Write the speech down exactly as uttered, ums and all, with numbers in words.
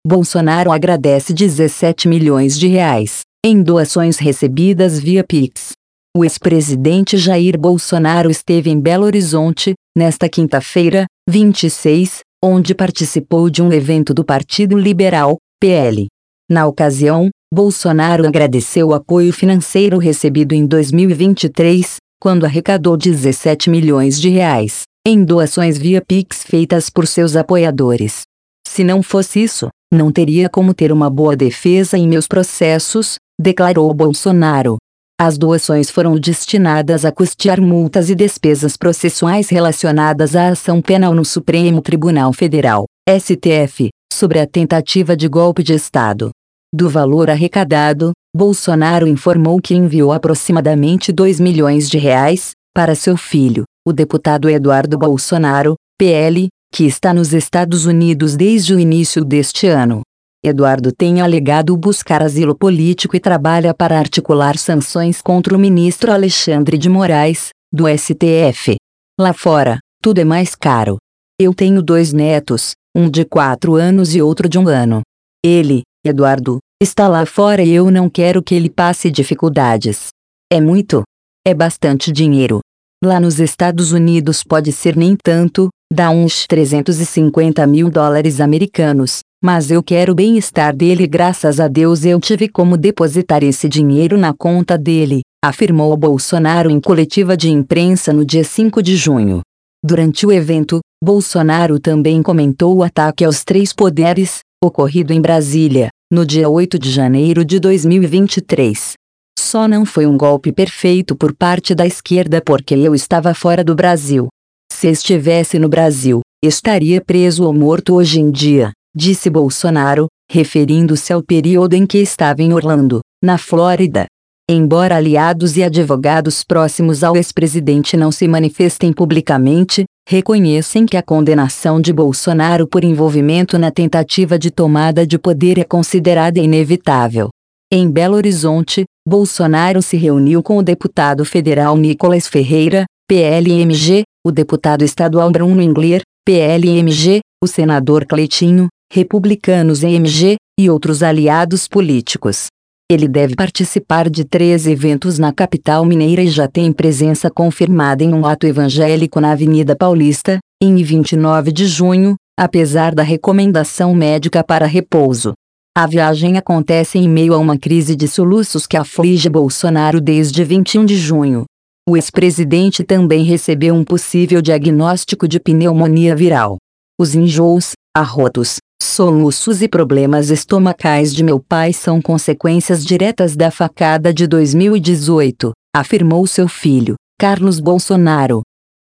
Bolsonaro agradece dezessete milhões de reais em doações recebidas via Pix. O ex-presidente Jair Bolsonaro esteve em Belo Horizonte, nesta quinta-feira, vinte e seis, onde participou de um evento do Partido Liberal, P L. Na ocasião, Bolsonaro agradeceu o apoio financeiro recebido em dois mil e vinte e três, quando arrecadou dezessete milhões de reais em doações via Pix feitas por seus apoiadores. Se não fosse isso, não teria como ter uma boa defesa em meus processos, declarou Bolsonaro. As doações foram destinadas a custear multas e despesas processuais relacionadas à ação penal no Supremo Tribunal Federal, S T F, sobre a tentativa de golpe de Estado. Do valor arrecadado, Bolsonaro informou que enviou aproximadamente dois milhões de reais para seu filho, o deputado Eduardo Bolsonaro, P L, que está nos Estados Unidos desde o início deste ano. Eduardo tem alegado buscar asilo político e trabalha para articular sanções contra o ministro Alexandre de Moraes, do S T F. Lá fora, tudo é mais caro. Eu tenho dois netos, um de quatro anos e outro de um ano. Ele, Eduardo, está lá fora e eu não quero que ele passe dificuldades. É muito? É bastante dinheiro. Lá nos Estados Unidos pode ser nem tanto, dá uns trezentos e cinquenta mil dólares americanos, mas eu quero o bem-estar dele e graças a Deus eu tive como depositar esse dinheiro na conta dele, afirmou Bolsonaro em coletiva de imprensa no dia cinco de junho. Durante o evento, Bolsonaro também comentou o ataque aos três poderes, ocorrido em Brasília, no dia oito de janeiro de dois mil e vinte e três. Só não foi um golpe perfeito por parte da esquerda porque eu estava fora do Brasil. Se estivesse no Brasil, estaria preso ou morto hoje em dia, disse Bolsonaro, referindo-se ao período em que estava em Orlando, na Flórida. Embora aliados e advogados próximos ao ex-presidente não se manifestem publicamente, reconhecem que a condenação de Bolsonaro por envolvimento na tentativa de tomada de poder é considerada inevitável. Em Belo Horizonte, Bolsonaro se reuniu com o deputado federal Nicolas Ferreira, P L M G, o deputado estadual Bruno Engler, P L M G, o senador Cleitinho, republicanos M G, e outros aliados políticos. Ele deve participar de três eventos na capital mineira e já tem presença confirmada em um ato evangélico na Avenida Paulista, em vinte e nove de junho, apesar da recomendação médica para repouso. A viagem acontece em meio a uma crise de soluços que aflige Bolsonaro desde vinte e um de junho. O ex-presidente também recebeu um possível diagnóstico de pneumonia viral. Os enjoos, arrotos, soluços e problemas estomacais de meu pai são consequências diretas da facada de dois mil e dezoito, afirmou seu filho, Carlos Bolsonaro.